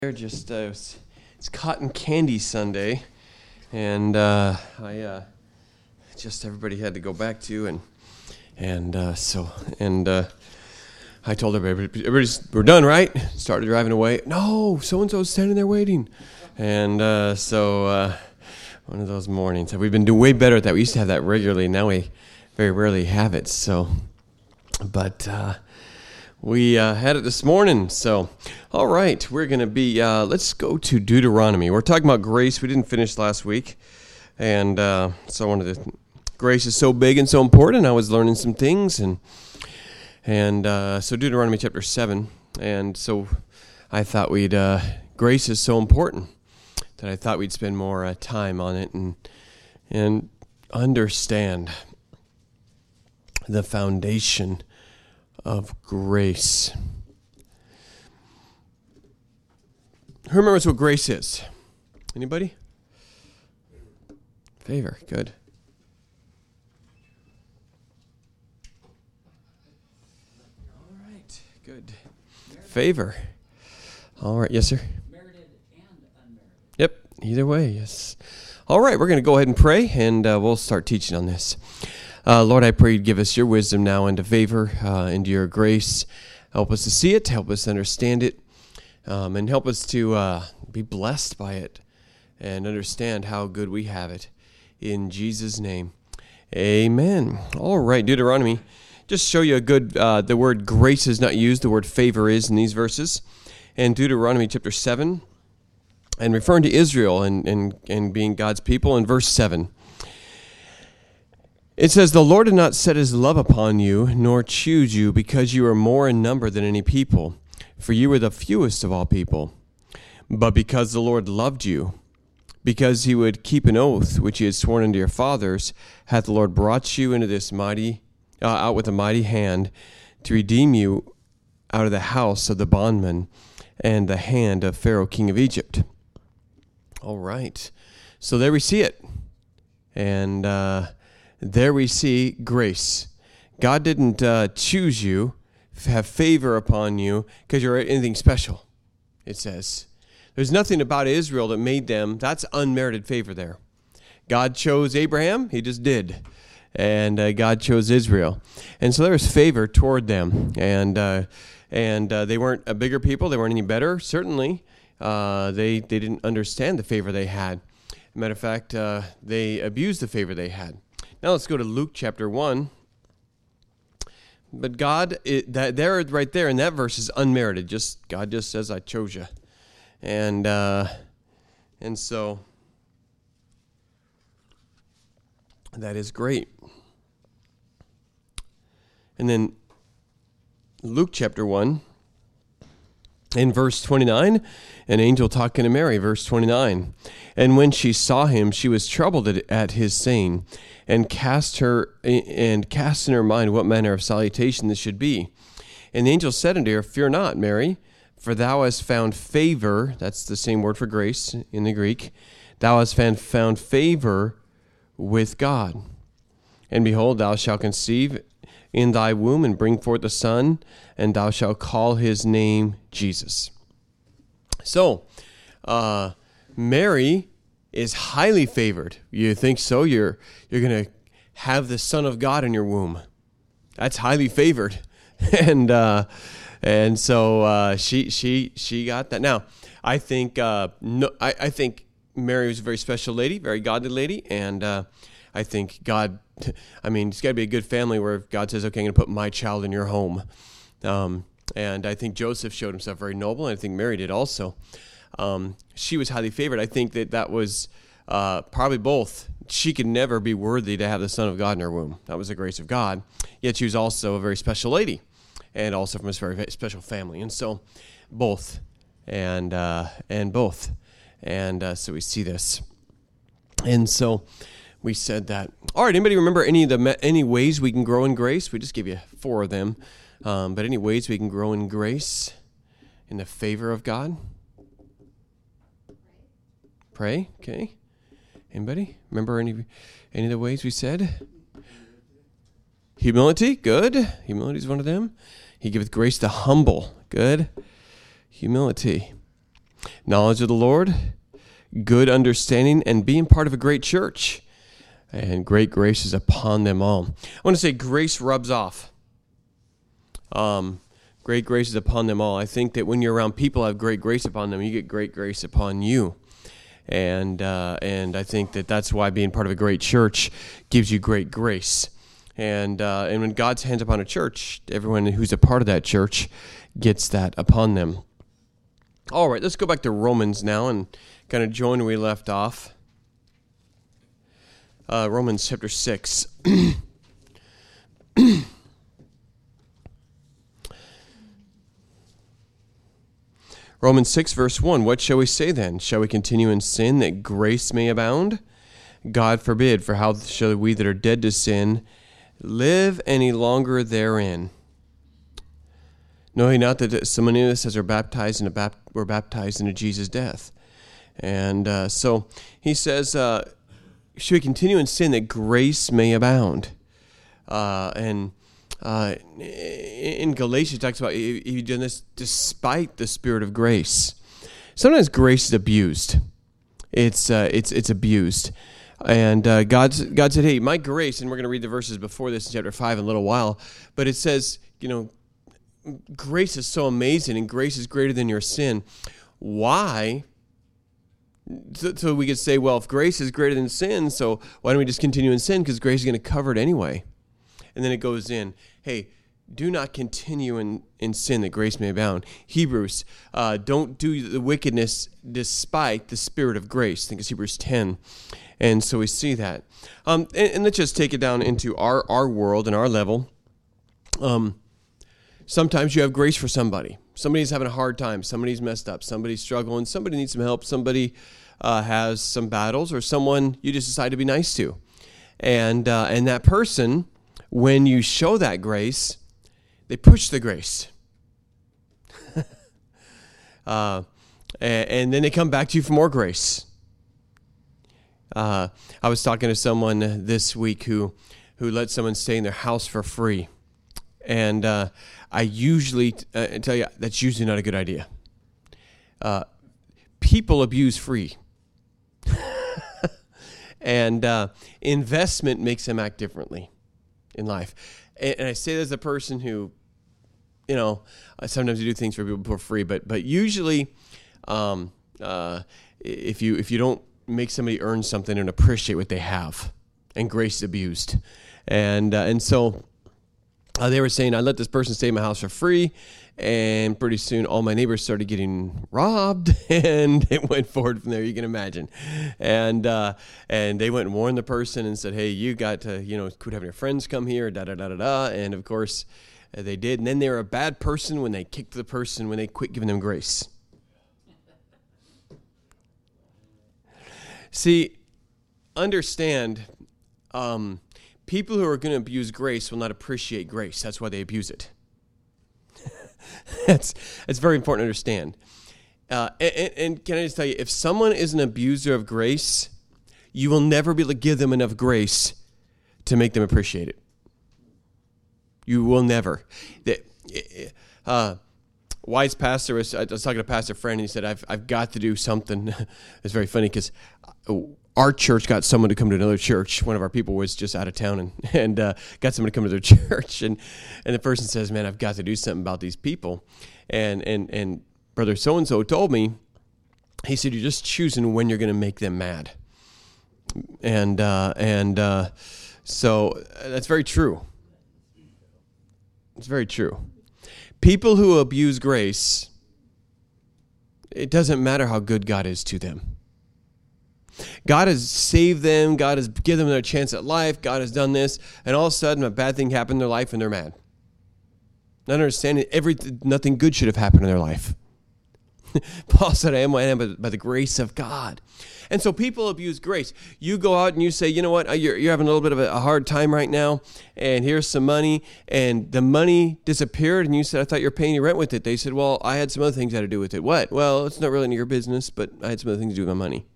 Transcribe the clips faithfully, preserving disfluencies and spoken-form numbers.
They're just uh, it's, it's Cotton Candy Sunday, and uh, I uh, just everybody had to go back to and and uh, so and uh, I told everybody, everybody's we're done, right? Started driving away. No, so and so's standing there waiting, and uh, so uh, one of those mornings. We've been doing way better at that. We used to have that regularly. Now we very rarely have it. So, but. Uh, We uh, had it this morning, so all right, we're going to be, uh, let's go to Deuteronomy. We're talking about grace. We didn't finish last week, and uh, so I wanted to, grace is so big and so important. I was learning some things, and and uh, so Deuteronomy chapter seven, and so I thought we'd, uh, grace is so important that I thought we'd spend more uh, time on it and and understand the foundation of grace. Who remembers what grace is? Anybody? Favor, good. All right, good. Favor. All right, yes, sir? Merited and unmerited. Yep, either way, yes. All right, we're going to go ahead and pray, and uh, we'll start teaching on this. Uh, Lord, I pray you'd give us your wisdom now into favor, uh, into your grace. Help us to see it, help us to understand it, um, and help us to uh, be blessed by it and understand how good we have it. In Jesus' name, amen. All right, Deuteronomy. Just show you a good, uh, the word grace is not used, the word favor is in these verses. And Deuteronomy chapter seven, and referring to Israel and, and, and being God's people in verse seven. It says, "The Lord did not set his love upon you, nor choose you, because you are more in number than any people, for you were the fewest of all people. But because the Lord loved you, because he would keep an oath which he had sworn unto your fathers, hath the Lord brought you into this mighty, uh, out with a mighty hand, to redeem you out of the house of the bondman and the hand of Pharaoh king of Egypt." All right, so there we see it, and uh, there we see grace. God didn't uh, choose you, have favor upon you, because you're anything special, it says. There's nothing about Israel that made them, that's unmerited favor there. God chose Abraham, he just did. And uh, God chose Israel. And so there was favor toward them. And uh, and uh, they weren't a bigger people, they weren't any better, certainly. Uh, they, they didn't understand the favor they had. Matter of fact, uh, they abused the favor they had. Now let's go to Luke chapter one. But God, it, that there, right there in that verse is unmerited. Just God just says, "I chose you," and uh, and so that is great. And then Luke chapter one, in verse twenty-nine, an angel talking to Mary, verse twenty-nine. "And when she saw him, she was troubled at, at his saying, and cast her and cast in her mind what manner of salutation this should be. And the angel said unto her, Fear not, Mary, for thou hast found favor," that's the same word for grace in the Greek, "thou hast found, found favor with God. And behold, thou shalt conceive in thy womb, and bring forth a son, and thou shalt call his name Jesus." So, uh, Mary is highly favored. You think so? You're you're going to have the Son of God in your womb. That's highly favored. and uh, and so uh, she she she got that. Now, I think uh, no I, I think Mary was a very special lady, very godly lady, and uh, I think God, I mean, it's got to be a good family where God says, "Okay, I'm going to put my child in your home." Um, and I think Joseph showed himself very noble, and I think Mary did also. Um, she was highly favored. I think that that was uh, probably both. She could never be worthy to have the Son of God in her womb. That was the grace of God. Yet she was also a very special lady, and also from a very special family. And so, both, and uh, and both, and uh, so we see this. And so, we said that. All right. Anybody remember any of the any ways we can grow in grace? We just gave you four of them, um, but any ways we can grow in grace, in the favor of God? Pray, okay. Anybody remember any any of the ways we said? Humility, good. Humility is one of them. He giveth grace to humble, good. Humility. knowledge of the Lord, good understanding, and being part of a great church. And great grace is upon them all. I want to say grace rubs off. Um, great grace is upon them all. I think that when you're around people who have great grace upon them, you get great grace upon you. And uh, and I think that that's why being part of a great church gives you great grace. And uh, and when God's hands upon a church, everyone who's a part of that church gets that upon them. All right, let's go back to Romans now and kind of join where we left off. Uh, Romans chapter six. Romans six, verse one, what shall we say then? Shall we continue in sin that grace may abound? God forbid, for how shall we that are dead to sin live any longer therein? Knowing not that so many of us as are baptized into bap- were baptized into Jesus' death. And uh, so he says, uh, should we continue in sin that grace may abound? Uh, and uh, in Galatians, it talks about you've done this despite the Spirit of grace. Sometimes grace is abused. It's uh, it's it's abused. And uh, God's, God said, hey, my grace, and we're going to read the verses before this in chapter five in a little while, but it says, you know, grace is so amazing and grace is greater than your sin. Why? So, so we could say, well, if grace is greater than sin, so why don't we just continue in sin? Because grace is going to cover it anyway. And then it goes in, hey, do not continue in, in sin that grace may abound. Hebrews, uh, don't do the wickedness despite the Spirit of grace. I think it's Hebrews ten. And so we see that. Um, and, and let's just take it down into our, our world and our level. Um, sometimes you have grace for somebody. Somebody's having a hard time. Somebody's messed up. Somebody's struggling. Somebody needs some help. Somebody uh, has some battles, or someone you just decide to be nice to. And uh, and that person, when you show that grace, they push the grace. uh, and, and then they come back to you for more grace. Uh, I was talking to someone this week who, who let someone stay in their house for free. And uh, I usually uh, tell you, that's usually not a good idea. Uh, people abuse free. And uh, investment makes them act differently in life. And, and I say that as a person who, you know, sometimes you do things for people for free, but but usually, um, uh, if you if you don't make somebody earn something and appreciate what they have, and grace is abused, and uh, and so uh, they were saying, I let this person stay in my house for free, and pretty soon all my neighbors started getting robbed, and it went forward from there. You can imagine, and uh, and they went and warned the person and said, hey, you got to, you know, quit having your friends come here, da da da da da, and of course uh, they did, and then they were a bad person when they kicked the person when they quit giving them grace. See, understand, um, people who are going to abuse grace will not appreciate grace. That's why they abuse it. That's that's very important to understand. Uh, and, and can I just tell you, if someone is an abuser of grace, you will never be able to give them enough grace to make them appreciate it. You will never. Uh, wise pastor was, I was talking to a pastor friend, and he said, I've I've got to do something. It's very funny because our church got someone to come to another church. One of our people was just out of town and, and uh, got someone to come to their church. And, and the person says, man, I've got to do something about these people. And, and, and brother so-and-so told me, he said, you're just choosing when you're going to make them mad. And, uh, and uh, so that's very true. It's very true. People who abuse grace, it doesn't matter how good God is to them. God has saved them. God has given them their chance at life. God has done this. And all of a sudden, a bad thing happened in their life and they're mad. Not understanding every, nothing good should have happened in their life. Paul said, I am what I am by, by the grace of God. And so people abuse grace. You go out and you say, you know what, you're, you're having a little bit of a, a hard time right now, and here's some money, and the money disappeared, and you said, I thought you were paying your rent with it. They said, well, I had some other things I had to do with it. What? Well, it's not really none of your business, but I had some other things to do with my money.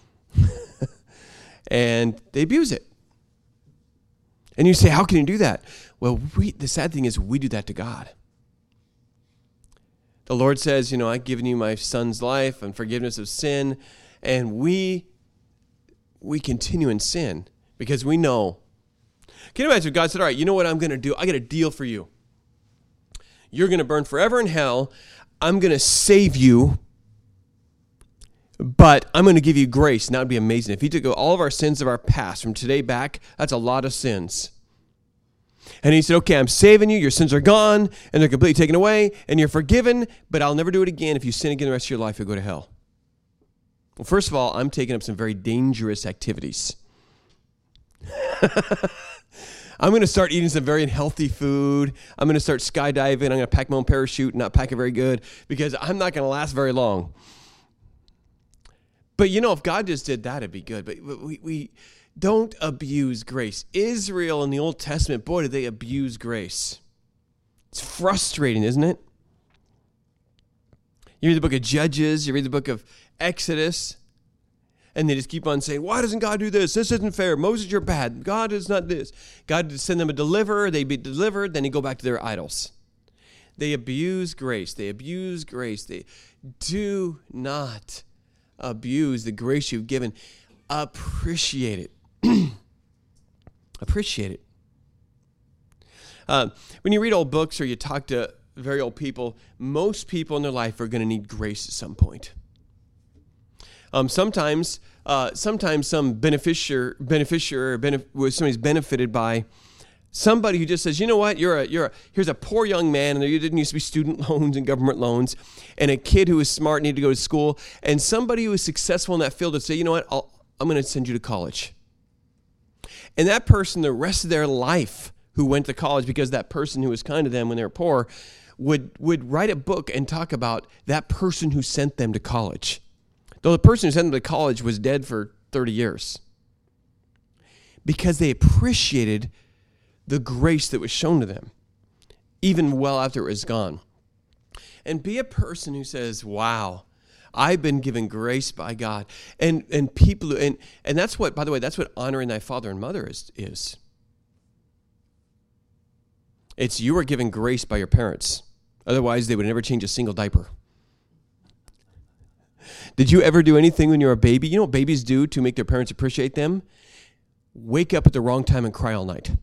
And they abuse it. And you say, how can you do that? Well, we, the sad thing is we do that to God. The Lord says, you know, I've given you my son's life and forgiveness of sin. And we, we continue in sin because we know. Can you imagine if God said, all right, you know what I'm going to do? I got a deal for you. You're going to burn forever in hell. I'm going to save you, but I'm going to give you grace. And that would be amazing. If he took all of our sins of our past from today back, that's a lot of sins. And he said, okay, I'm saving you. Your sins are gone, and they're completely taken away, and you're forgiven, but I'll never do it again. If you sin again the rest of your life, you'll go to hell. Well, first of all, I'm taking up some very dangerous activities. I'm going to start eating some very unhealthy food. I'm going to start skydiving. I'm going to pack my own parachute and not pack it very good because I'm not going to last very long. But, you know, if God just did that, it'd be good. But we... we Don't abuse grace. Israel in the Old Testament, boy, did they abuse grace. It's frustrating, isn't it? You read the book of Judges, you read the book of Exodus, and they just keep on saying, why doesn't God do this? This isn't fair. Moses, you're bad. God is not this. God would send them a deliverer. They'd be delivered. Then they go back to their idols. They abuse grace. They abuse grace. They do not abuse the grace you've given. Appreciate it. Appreciate it. Uh, when you read old books or you talk to very old people, most people in their life are going to need grace at some point. Um, sometimes, uh, sometimes some beneficiary, beneficiary, or benef- where somebody's benefited by somebody who just says, you know what, you're a, you're a, here's a poor young man, and there didn't used to be student loans and government loans, and a kid who was smart needed to go to school, and somebody who was successful in that field would say, you know what, I'll, I'm going to send you to college. And that person, the rest of their life, who went to college because that person who was kind to them when they were poor, would, would write a book and talk about that person who sent them to college. Though the person who sent them to college was dead for thirty years. Because they appreciated the grace that was shown to them, even well after it was gone. And be a person who says, wow, I've been given grace by God. And and people, and, and that's what, by the way, that's what honoring thy father and mother is, is. It's you are given grace by your parents. Otherwise, they would never change a single diaper. Did you ever do anything when you were a baby? You know what babies do to make their parents appreciate them? Wake up at the wrong time and cry all night.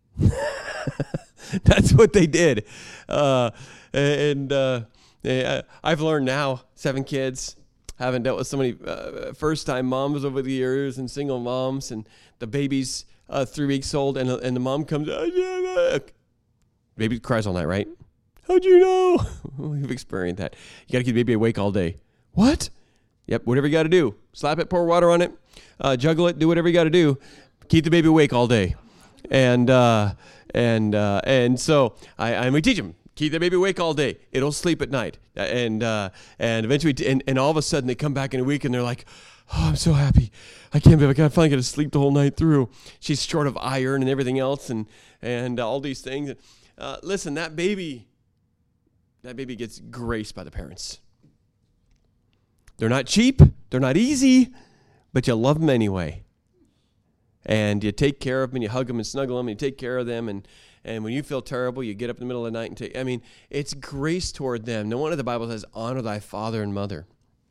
That's what they did. Uh, and... Uh, Yeah, I've learned now, seven kids, haven't dealt with so many uh, first-time moms over the years and single moms, and the baby's uh, three weeks old, and, and the mom comes, baby cries all night, right? How'd you know? We've experienced that. You got to keep the baby awake all day. What? Yep, whatever you got to do. Slap it, pour water on it, uh, juggle it, do whatever you got to do. Keep the baby awake all day. And uh, and uh, and so I, I we teach them. Keep the baby awake all day. It'll sleep at night. And uh, and eventually, and, and all of a sudden, they come back in a week, and they're like, oh, I'm so happy. I can't believe I finally get to sleep the whole night through. She's short of iron and everything else, and and all these things. Uh, listen, that baby, that baby gets grace by the parents. They're not cheap. They're not easy, but you love them anyway. And you take care of them, and you hug them and snuggle them, and you take care of them, and And when you feel terrible, you get up in the middle of the night and take, I mean, it's grace toward them. No wonder the Bible says, honor thy father and mother.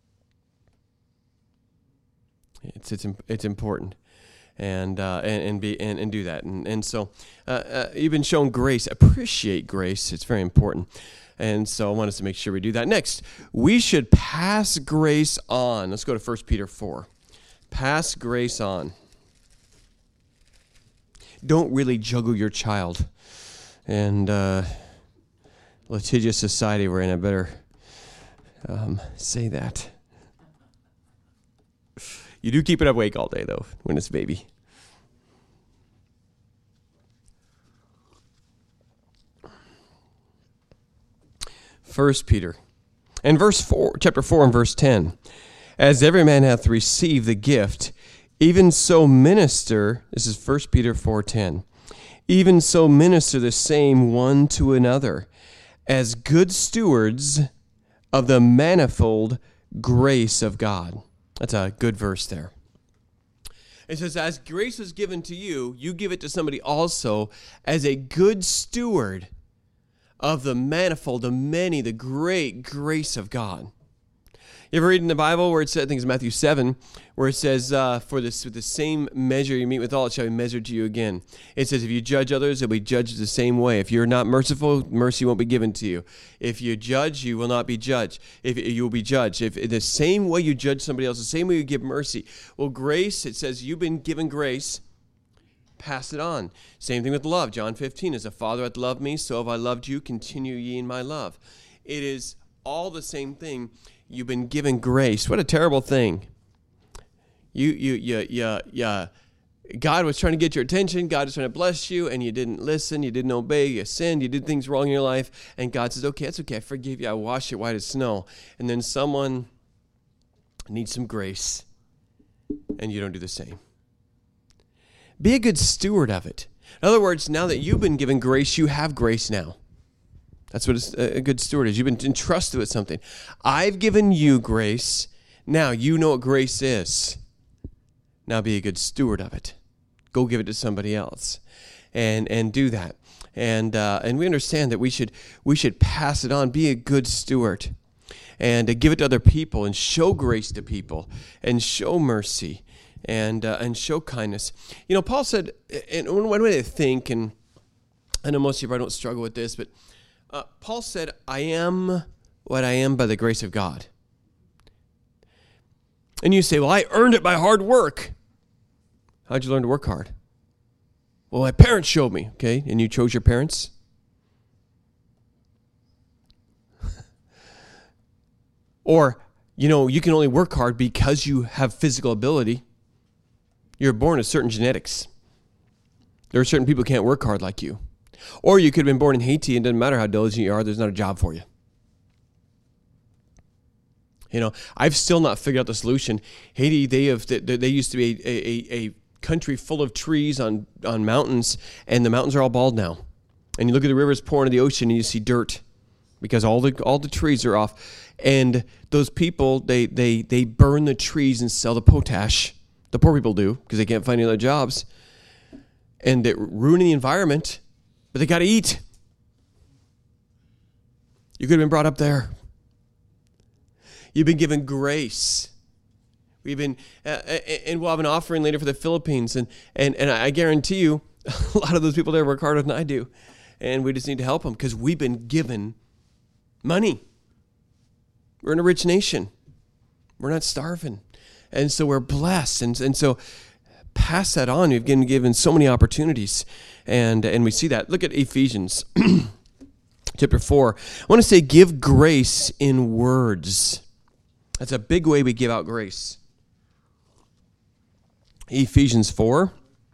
It's it's it's important. And uh, and, and be and, and do that. And and so uh, uh, you've been shown grace. Appreciate grace. It's very important. And so I want us to make sure we do that. Next, we should pass grace on. Let's go to First Peter four. Pass grace on. Don't really juggle your child. And uh, litigious society we're in, I better um, say that. You do keep it awake all day, though, when it's a baby. First Peter, and verse four, chapter four, and verse ten. As every man hath received the gift, even so minister, this is First Peter four ten, even so minister the same one to another, as good stewards of the manifold grace of God. That's a good verse there. It says, as grace is given to you, you give it to somebody also as a good steward of the manifold, the many, the great grace of God. You ever read in the Bible where it says, I think it's Matthew seven, where it says, uh, for this, with the same measure you meet withal, it shall be measured to you again. It says, if you judge others, it'll be judged the same way. If you're not merciful, mercy won't be given to you. If you judge, you will not be judged. If you will be judged. If the same way you judge somebody else, the same way you give mercy. Well, grace, it says, you've been given grace, pass it on. Same thing with love. John fifteen, as the Father hath loved me, so have I loved you, continue ye in my love. It is all the same thing. You've been given grace. What a terrible thing. You, you, you, you, you, God was trying to get your attention. God was trying to bless you, and you didn't listen. You didn't obey. You sinned. You did things wrong in your life. And God says, okay, that's okay. I forgive you. I wash it white as snow. And then someone needs some grace, and you don't do the same. Be a good steward of it. In other words, now that you've been given grace, you have grace now. That's what a good steward is. You've been entrusted with something. I've given you grace. Now you know what grace is. Now be a good steward of it. Go give it to somebody else, and and do that. And uh, and we understand that we should we should pass it on. Be a good steward, and uh, give it to other people, and show grace to people, and show mercy, and uh, and show kindness. You know, Paul said, and one way to think, and I know most of you probably don't struggle with this, but. Uh, Paul said, I am what I am by the grace of God. And you say, well, I earned it by hard work. How'd you learn to work hard? Well, my parents showed me, okay? And you chose your parents? Or, you know, you can only work hard because you have physical ability. You're born with certain genetics. There are certain people who can't work hard like you. Or you could have been born in Haiti, and it doesn't matter how diligent you are, there's not a job for you. You know, I've still not figured out the solution. Haiti, they have they, they used to be a, a, a country full of trees on, on mountains, and the mountains are all bald now. And you look at the rivers pouring into the ocean, and you see dirt because all the all the trees are off. And those people, they they they burn the trees and sell the potash. The poor people do because they can't find any other jobs, and they're ruining the environment. But they got to eat. You could have been brought up there. You've been given grace. We've been, uh, and we'll have an offering later for the Philippines, and and and I guarantee you, a lot of those people there work harder than I do, and we just need to help them because we've been given money. We're in a rich nation. We're not starving, and so we're blessed, and and so. Pass that on. You've been given so many opportunities, and and we see that. Look at Ephesians chapter four. I want to say give grace in words. That's a big way we give out grace. Ephesians four.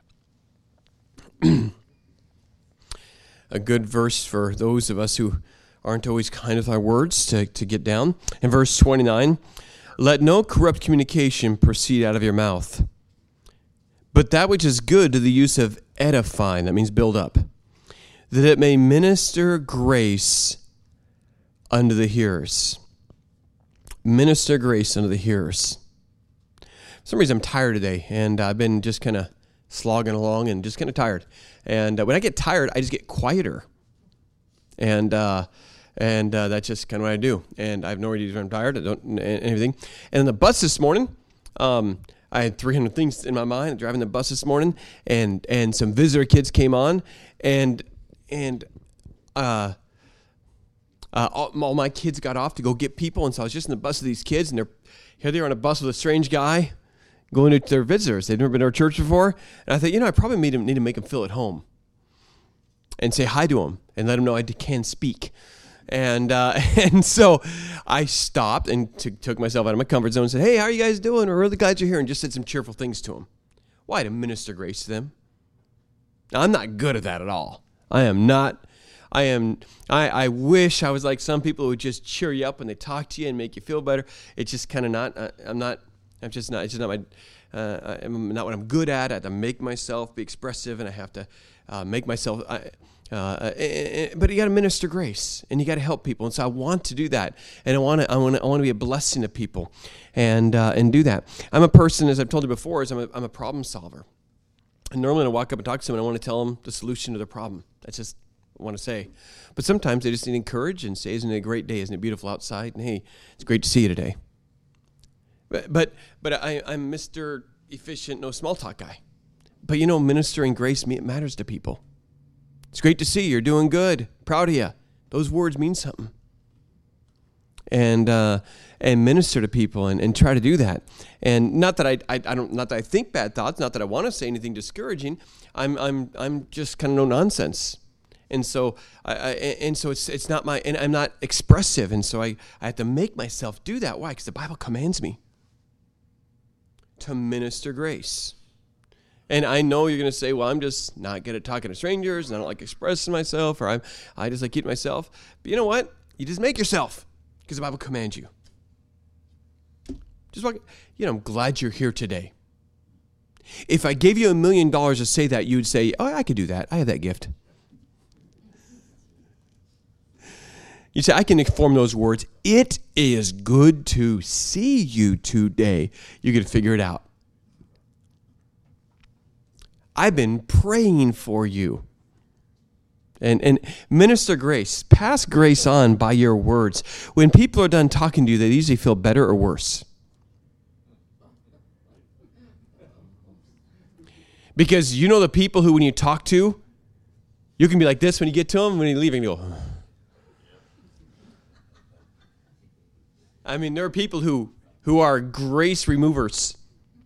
A good verse for those of us who aren't always kind with our words to, to get down. In verse twenty-nine, let no corrupt communication proceed out of your mouth, but that which is good to the use of edifying, that means build up, that it may minister grace unto the hearers. Minister grace unto the hearers. For some reason I'm tired today, and I've been just kind of slogging along and just kind of tired. And uh, when I get tired, I just get quieter. And uh, and uh, that's just kind of what I do. And I have no reason I'm tired. I don't and everything. And on the bus this morning, um, I had three hundred things in my mind driving the bus this morning, and, and some visitor kids came on, and and uh, uh, all, all my kids got off to go get people, and so I was just in the bus with these kids, and they're here they are on a bus with a strange guy going to their visitors. They've never been to our church before, and I thought, you know, I probably need, them, need to make them feel at home and say hi to them and let them know I can speak. And uh, and so I stopped and t- took myself out of my comfort zone and said, hey, how are you guys doing? We're really glad you're here. And just said some cheerful things to them. Why? To minister grace to them. Now, I'm not good at that at all. I am not. I am. I, I wish I was like some people who would just cheer you up when they talk to you and make you feel better. It's just kind of not. I, I'm not. I'm just not. It's just not my. Uh, I'm not what I'm good at. I have to make myself be expressive, and I have to uh, make myself. I, Uh, but you got to minister grace, and you got to help people, and so I want to do that, and I want to, I want to, I want to be a blessing to people, and uh, and do that. I'm a person, as I've told you before, is I'm a, I'm a problem solver, and normally when I walk up and talk to someone, I want to tell them the solution to their problem. That's just want to say. But sometimes they just need encouraged and say, isn't it a great day? Isn't it beautiful outside? And hey, it's great to see you today. But but, but I, I'm Mister Efficient, no small talk guy. But you know, ministering grace matters to people. It's great to see you. You're doing good. Proud of you. Those words mean something. And uh, and minister to people and, and try to do that. And not that I, I I don't not that I think bad thoughts, not that I want to say anything discouraging. I'm I'm I'm just kind of no nonsense. And so I, I and so it's it's not my and I'm not expressive, and so I, I have to make myself do that. Why? Because the Bible commands me to minister grace. And I know you're going to say, well, I'm just not good at talking to strangers, and I don't like expressing myself, or I'm, I just like keeping myself. But you know what? You just make yourself, because the Bible commands you. Just walk, you know, I'm glad you're here today. If I gave you a million dollars to say that, you'd say, oh, I could do that. I have that gift. You say, I can form those words. It is good to see you today. You can figure it out. I've been praying for you. And and minister grace. Pass grace on by your words. When people are done talking to you, they usually feel better or worse. Because you know the people who, when you talk to, you can be like this when you get to them, when you leave, and you go. I mean, there are people who, who are grace removers.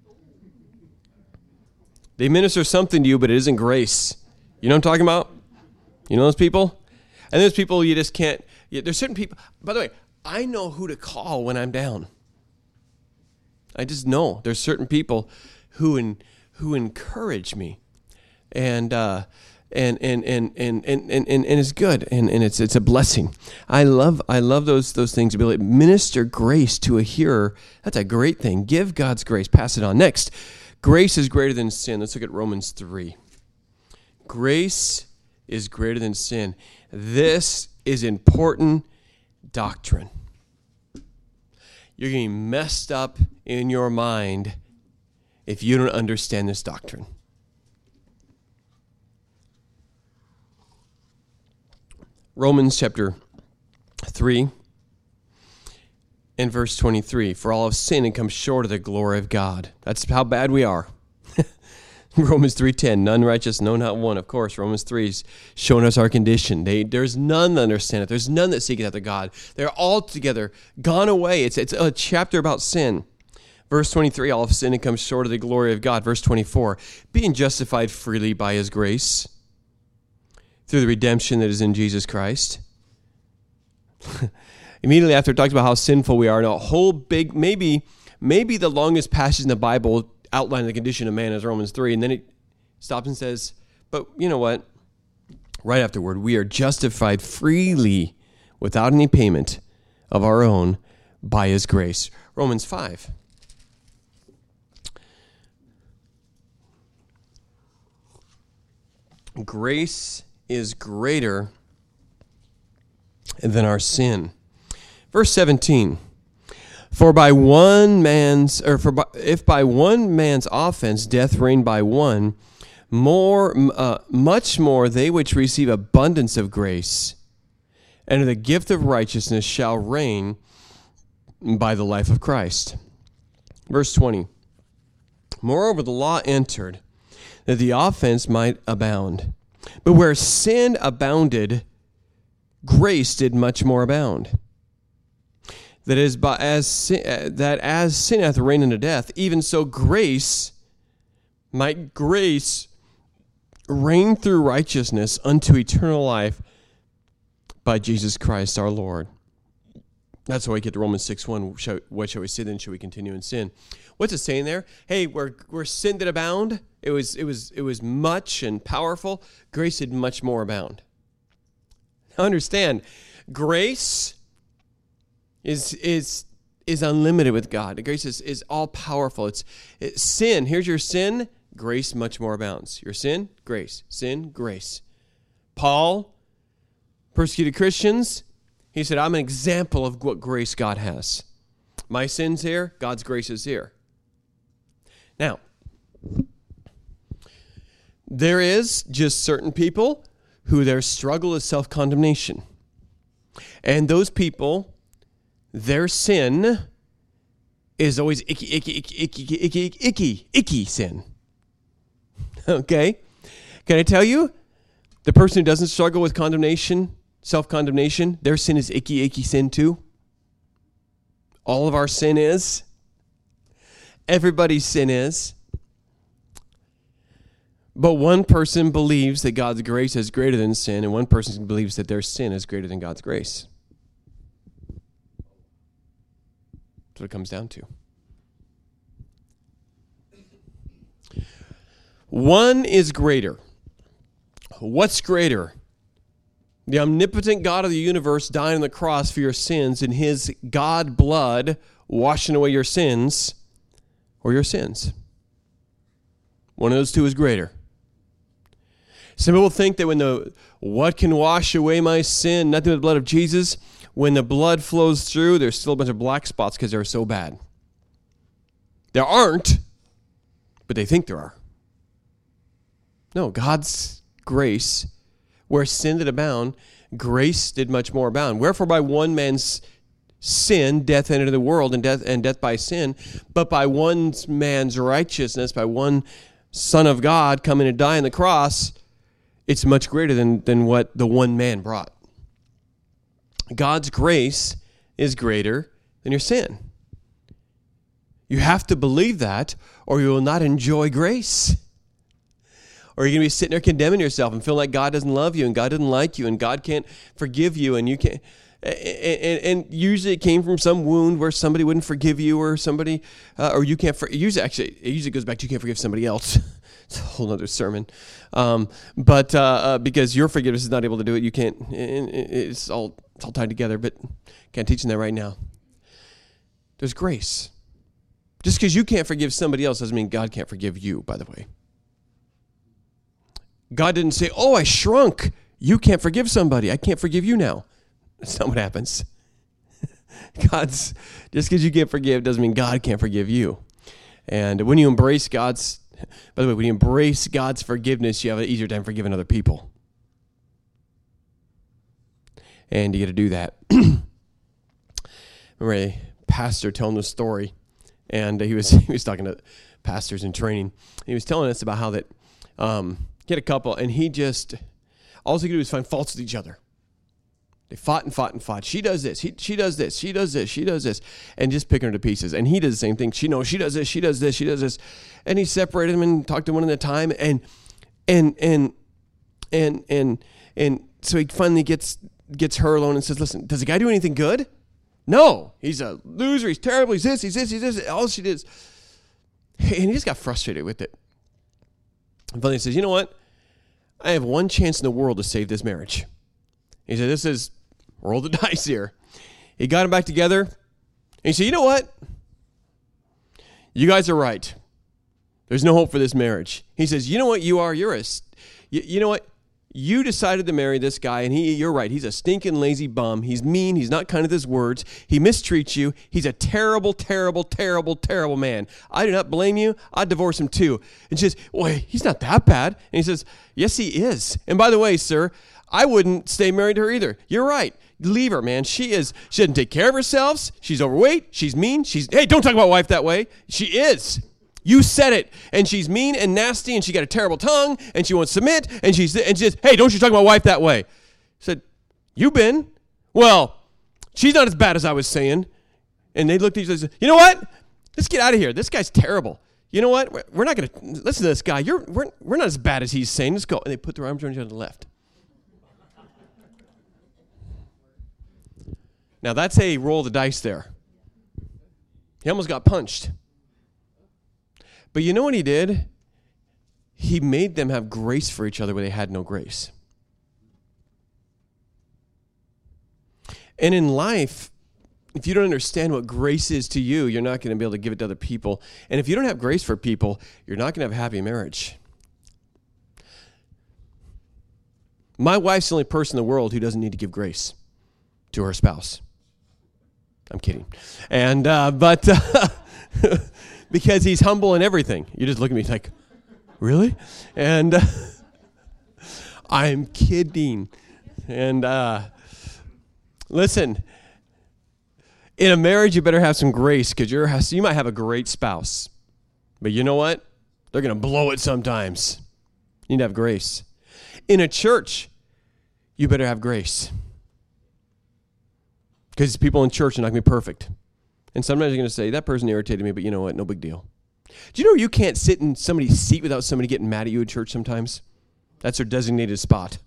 They minister something to you, but it isn't grace. You know what I'm talking about? You know those people? And there's people you just can't. You, there's certain people. By the way, I know who to call when I'm down. I just know there's certain people who in, who encourage me, and uh, and, and, and, and, and, and, and and it's good, and, and it's it's a blessing. I love I love those those things. Ability minister grace to a hearer. That's a great thing. Give God's grace. Pass it on. Next. Grace is greater than sin. Let's look at Romans three. Grace is greater than sin. This is important doctrine. You're getting messed up in your mind if you don't understand this doctrine. Romans chapter three and verse twenty-three, for all have sinned and come short of the glory of God. That's how bad we are. Romans three ten, none righteous, no, not one. Of course, Romans three is showing us our condition. They, there's none that understand it. There's none that seek after God. They're all together gone away. It's, it's a chapter about sin. Verse twenty-three, all have sinned and come short of the glory of God. Verse twenty-four, being justified freely by his grace through the redemption that is in Jesus Christ. Immediately after it talks about how sinful we are, and a whole big, maybe maybe the longest passage in the Bible outlining the condition of man is Romans three, and then it stops and says, but you know what? Right afterward, we are justified freely without any payment of our own by his grace. Romans five. Grace is greater than our sin. Verse seventeen, for by one man's, or for by, if by one man's offense death reigned by one, more, uh, much more they which receive abundance of grace and of the gift of righteousness shall reign by the life of Christ. Verse twenty, moreover the law entered that the offense might abound, but where sin abounded, grace did much more abound. That is, by as sin, uh, that as sin hath reigned unto death, even so grace might grace reign through righteousness unto eternal life by Jesus Christ our Lord. That's why we get to Romans six one. Shall, what shall we say then? Shall we continue in sin? What's it saying there? Hey, where where sin did abound, it was it was it was much and powerful. Grace did much more abound. Now understand, grace is is is unlimited with God. Grace is, is all powerful. It's, it's sin. Here's your sin. Grace much more abounds. Your sin, grace. Sin, grace. Paul persecuted Christians. He said, I'm an example of what grace God has. My sin's here. God's grace is here. Now, there is just certain people who their struggle is self-condemnation. And those people, their sin is always icky, icky, icky, icky, icky, icky, icky sin. Okay? Can I tell you, the person who doesn't struggle with condemnation, self-condemnation, their sin is icky, icky sin too. All of our sin is. Everybody's sin is. But one person believes that God's grace is greater than sin, and one person believes that their sin is greater than God's grace. That's what it comes down to. One is greater. What's greater? The omnipotent God of the universe dying on the cross for your sins and his God blood washing away your sins, or your sins. One of those two is greater. Some people think that when the, what can wash away my sin? Nothing but the blood of Jesus. When the blood flows through, there's still a bunch of black spots because they're so bad. There aren't, but they think there are. No, God's grace, where sin did abound, grace did much more abound. Wherefore by one man's sin, death entered the world, and death and death by sin, but by one man's righteousness, by one Son of God coming to die on the cross, it's much greater than, than what the one man brought. God's grace is greater than your sin. You have to believe that, or you will not enjoy grace. Or you're going to be sitting there condemning yourself and feeling like God doesn't love you and God doesn't like you and God can't forgive you and you can't. And, and, and usually it came from some wound where somebody wouldn't forgive you or somebody, uh, or you can't, for, usually actually, it usually goes back to you can't forgive somebody else. It's a whole other sermon. Um, but uh, uh, because your forgiveness is not able to do it, you can't, it's all, it's all tied together, but can't teach them that right now. There's grace. Just because you can't forgive somebody else doesn't mean God can't forgive you, by the way. God didn't say, oh, I shrunk. You can't forgive somebody. I can't forgive you now. That's not what happens. God's, just because you can't forgive doesn't mean God can't forgive you. And when you embrace God's, by the way, when you embrace God's forgiveness, you have an easier time forgiving other people. And you got to do that. Remember a pastor telling the story, and he was he was talking to pastors in training. He was telling us about how that um, he had a couple, and he just, all he could do was find faults with each other. They fought and fought and fought. She does this. He, she does this. She does this. She does this. And just picking her to pieces. And he does the same thing. She knows she does this. She does this. She does this. And he separated them and talked to one at a time. And and and and and and so he finally gets gets her alone and says, "Listen, does the guy do anything good? No. He's a loser. He's terrible. He's this. He's this. He's this. All she did is." And he just got frustrated with it. And finally he says, "You know what? I have one chance in the world to save this marriage." He said, "This is." Roll the dice here. He got them back together. And he said, you know what? You guys are right. There's no hope for this marriage. He says, you know what you are? You're a, you, you know what? You decided to marry this guy, and he, you're right. He's a stinking lazy bum. He's mean. He's not kind with his words. He mistreats you. He's a terrible, terrible, terrible, terrible man. I do not blame you. I'd divorce him too. And she says, well, he's not that bad. And he says, yes, he is. And by the way, sir, I wouldn't stay married to her either. You're right. Leave her, man. She is, she doesn't take care of herself. She's overweight. She's mean. She's, hey, don't talk about wife that way. She is. You said it. And she's mean and nasty, and she got a terrible tongue, and she won't submit, and she's, and she says, hey, don't you talk about wife that way. I said, you been? Well, she's not as bad as I was saying. And they looked at each other and said, you know what? Let's get out of here. This guy's terrible. You know what? We're, we're not going to, listen to this guy. You're, we're, we're not as bad as he's saying. Let's go. And they put their arms around each other to the left. Now, that's a roll of the dice there. He almost got punched. But you know what he did? He made them have grace for each other where they had no grace. And in life, if you don't understand what grace is to you, you're not going to be able to give it to other people. And if you don't have grace for people, you're not going to have a happy marriage. My wife's the only person in the world who doesn't need to give grace to her spouse. I'm kidding. And, uh, but, uh, because he's humble in everything. You just look at me like, really? And uh, I'm kidding. And uh, listen, in a marriage, you better have some grace because you're you might have a great spouse, but you know what? They're going to blow it sometimes. You need to have grace. In a church, you better have grace because people in church are not going to be perfect. And sometimes you're going to say, that person irritated me, but you know what? No big deal. Do you know you can't sit in somebody's seat without somebody getting mad at you at church sometimes? That's their designated spot.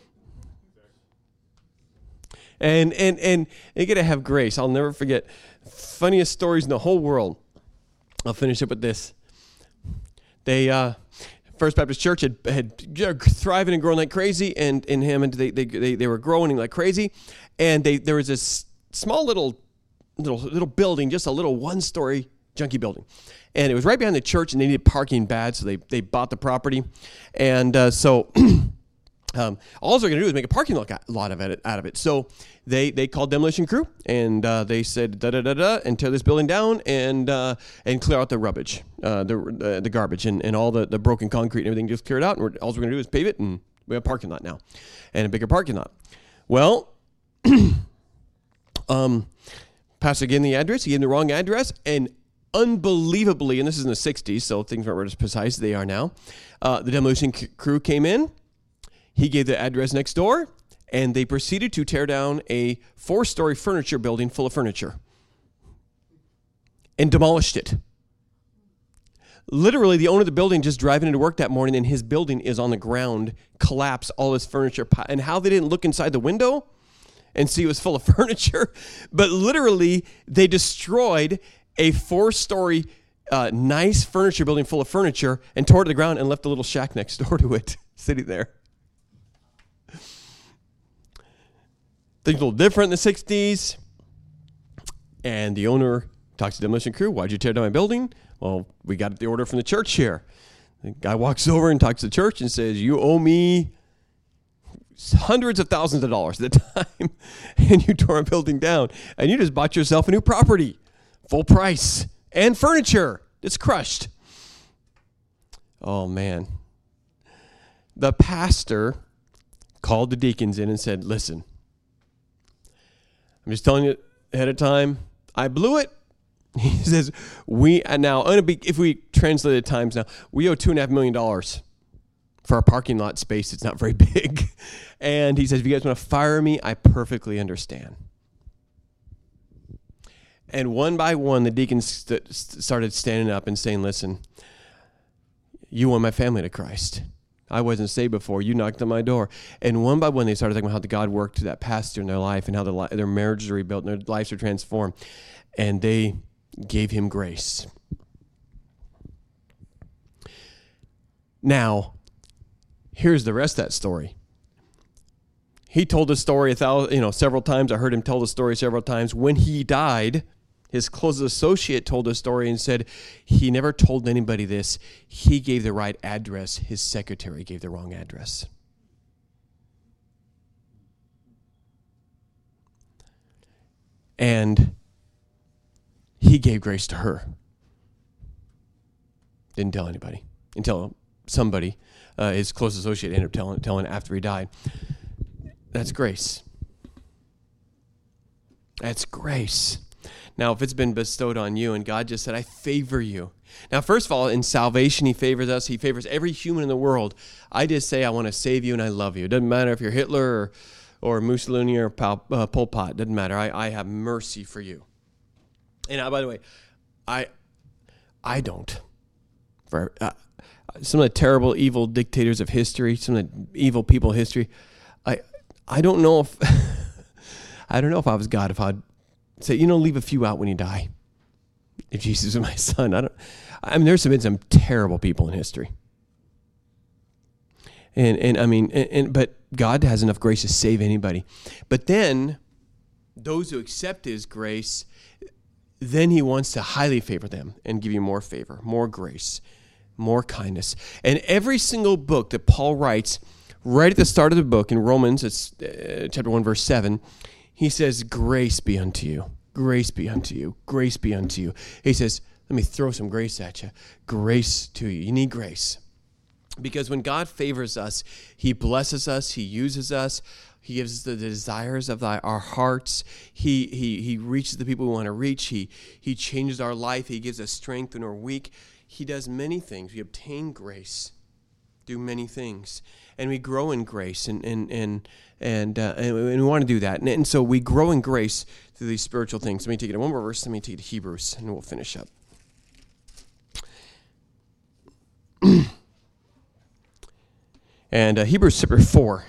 And and and you got to have grace. I'll never forget funniest stories in the whole world. I'll finish up with this. They uh, First Baptist Church had had thriving and growing like crazy, and in Hammond they they they, they were growing like crazy, and they there was this small little little little building, just a little one story junky building. And it was right behind the church, and they needed parking bad, so they, they bought the property. And uh, so um, all they're going to do is make a parking lot, lot of it, out of it. So they, they called demolition crew, and uh, they said, da-da-da-da, and tear this building down and uh, and clear out the rubbish, uh, the uh, the garbage, and, and all the, the broken concrete and everything, just clear it out. And we're, all we're going to do is pave it, and we have a parking lot now, and a bigger parking lot. Well, um, Pastor gave him the address. He gave him the wrong address, and unbelievably, and this is in the sixties, so things weren't as precise as they are now, uh, the demolition c- crew came in. He gave the address next door, and they proceeded to tear down a four-story furniture building full of furniture and demolished it. Literally, the owner of the building just driving into work that morning, and his building is on the ground, collapsed, all his furniture. And how they didn't look inside the window and see it was full of furniture, but literally, they destroyed a four-story, uh, nice furniture building full of furniture and tore it to the ground and left a little shack next door to it, sitting there. Things a little different in the sixties. And the owner talks to the demolition crew. Why'd you tear down my building? Well, we got the order from the church here. The guy walks over and talks to the church and says, you owe me hundreds of thousands of dollars at the time, and you tore a building down, and you just bought yourself a new property. Full price, and furniture. It's crushed. Oh, man. The pastor called the deacons in and said, listen, I'm just telling you ahead of time, I blew it. He says, we, and now, if we translate it times now, we owe two and a half million dollars for our parking lot space. It's not very big. And he says, if you guys want to fire me, I perfectly understand. And one by one, the deacons st- started standing up and saying, listen, you won my family to Christ. I wasn't saved before. You knocked on my door. And one by one, they started talking about how the God worked through that pastor in their life and how their, li- their marriages are rebuilt and their lives are transformed. And they gave him grace. Now, here's the rest of that story. He told the story a thousand, you know, several times. I heard him tell the story several times. When he died, his closest associate told the story and said he never told anybody this. He gave the right address. His secretary gave the wrong address. And he gave grace to her. Didn't tell anybody until somebody, uh, his close associate, ended up telling, telling after he died. That's grace. That's grace. Now, if it's been bestowed on you and God just said, I favor you. Now, first of all, in salvation, he favors us. He favors every human in the world. I just say, I want to save you and I love you. It doesn't matter if you're Hitler or, or Mussolini or Pol, uh, Pol Pot. It doesn't matter. I, I have mercy for you. And uh, by the way, I I don't. For uh, some of the terrible, evil dictators of history, some of the evil people of history, I I don't know if I don't know if I was God, if I'd say, you know, leave a few out when you die. If Jesus was my son, I don't. I mean, there's been some terrible people in history, and and I mean, and, and but God has enough grace to save anybody. But then, those who accept His grace, then He wants to highly favor them and give you more favor, more grace, more kindness. And every single book that Paul writes, right at the start of the book in Romans, it's uh, chapter one, verse seven. He says, grace be unto you, grace be unto you, grace be unto you. He says, let me throw some grace at you. Grace to you. You need grace. Because when God favors us, he blesses us, he uses us, he gives us the desires of thy, our hearts. He, he, he reaches the people we want to reach. He, he changes our life. He gives us strength when we're weak. He does many things. We obtain grace, do many things, and we grow in grace, and and and and, uh, and we want to do that. And, and so we grow in grace through these spiritual things. Let me take it to one more verse. Let me take it to Hebrews, and we'll finish up. And uh, Hebrews chapter four.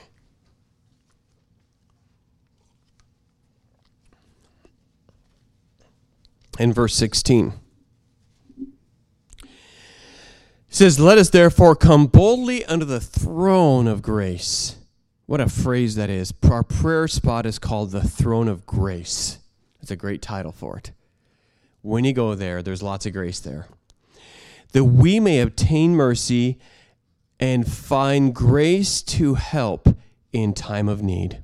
And verse sixteen. It says, let us therefore come boldly unto the throne of grace. What a phrase that is. Our prayer spot is called the throne of grace. That's a great title for it. When you go there, there's lots of grace there. That we may obtain mercy and find grace to help in time of need.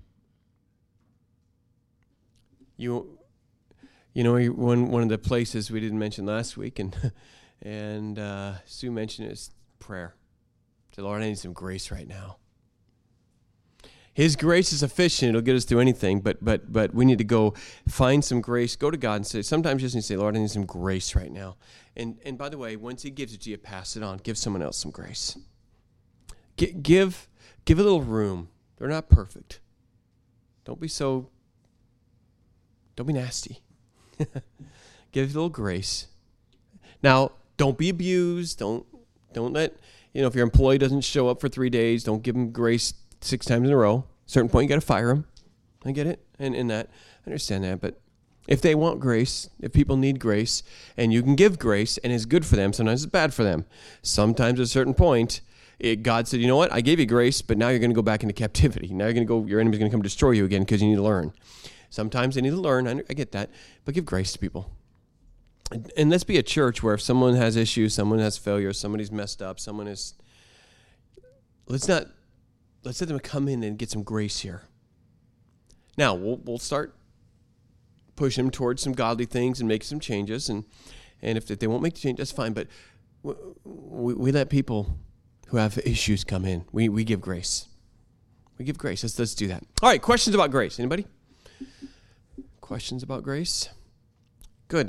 You, you know, one one of the places we didn't mention last week, and and uh, Sue mentioned, is prayer. Say, Lord, I need some grace right now. His grace is sufficient; it'll get us through anything. But but but we need to go find some grace. Go to God and say. Sometimes you just need to say, Lord, I need some grace right now. And and by the way, once He gives it to you, pass it on. Give someone else some grace. Give, give a little room. They're not perfect. Don't be so, don't be nasty. Give a little grace. Now, don't be abused. Don't, don't let, you know, if your employee doesn't show up for three days, don't give them grace six times in a row. At a certain point, you got to fire them. I get it. And in that, I understand that. But if they want grace, if people need grace, and you can give grace, and it's good for them, sometimes it's bad for them. Sometimes at a certain point, It, God said, you know what? I gave you grace, but now you're going to go back into captivity. Now you're going to go, your enemy's going to come destroy you again because you need to learn. Sometimes they need to learn. I, I get that. But give grace to people. And, and let's be a church where if someone has issues, someone has failure, somebody's messed up, someone is, let's not, let's let them come in and get some grace here. Now, we'll, we'll start pushing them towards some godly things and make some changes. And, and if, if they won't make the change, that's fine. But we, we let people who have issues come in. We we give grace. We give grace. Let's let's do that. All right, questions about grace. Anybody? Questions about grace?